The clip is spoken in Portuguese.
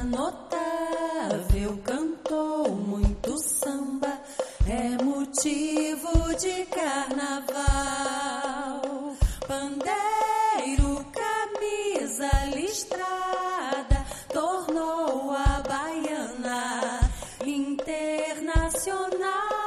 notável, cantou muito samba, é motivo de carnaval. Pandeiro, camisa listrada, tornou a baiana internacional.